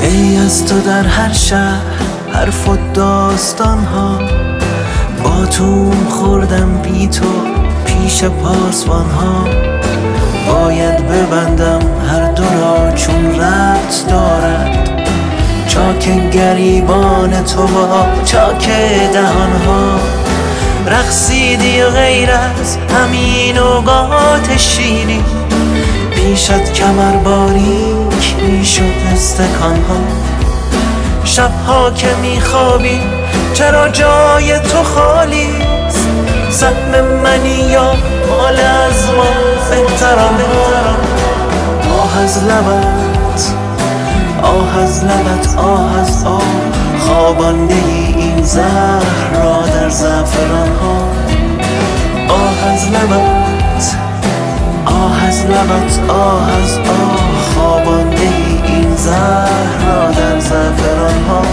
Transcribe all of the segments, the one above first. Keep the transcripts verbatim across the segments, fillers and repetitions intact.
ای از تو در هر شهر حرف و داستان ها، با تو خوردم بی تو پیش پاسبان ها. باید ببندم هر دو را چون ربط دارد، چاک گریبان تو با چاک دهان ها. رقصیدی غیر از همین اوقات شیرین، پیشت کمر باریک میشد استکان ها. شبها که میخوابی چرا جای تو خالیست، سهم منی یا مال از ما بهتران ها. آه از لبت، آه از لبت، آه از آه، خوابانده ای این زهر را در زعفران ها. آه از لبت، آه از لبت، آه از آه، خوابانده ای این زهر را در زعفران ها.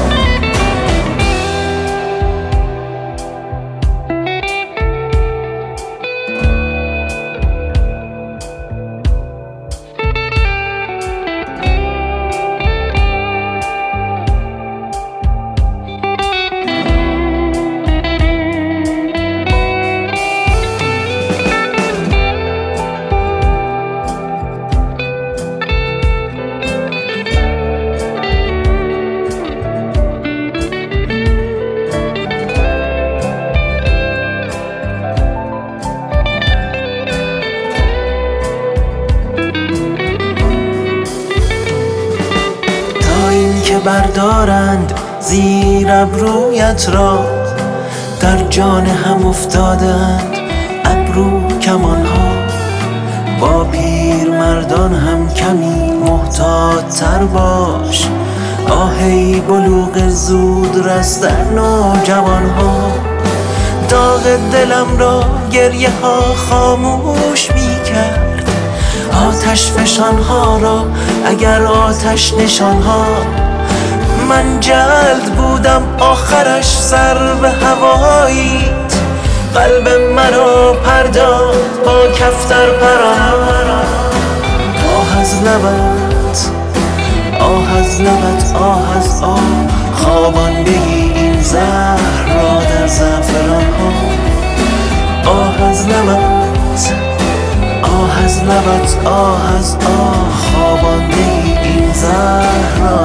که بردارند زیر ابرویت را، در جان هم افتادند ابرو کمان ها. با پیر مردان هم کمی محتاط تر باش، آهی بلوغ زود رس در نوجوان ها. داغ دلم را گریه ها خاموش می کرد، آتش فشان ها را اگر آتش نشان ها. من جلد بودم آخرش سر به هواییت، قلب مرا پرداخت با کفتر پران. آه از لبت، آه از لبت، آه از آه، خوابانده ای این زهر را در زعفران ها. آه از لبت، آه از لبت، آه از آه، خوابانده ای این زهر را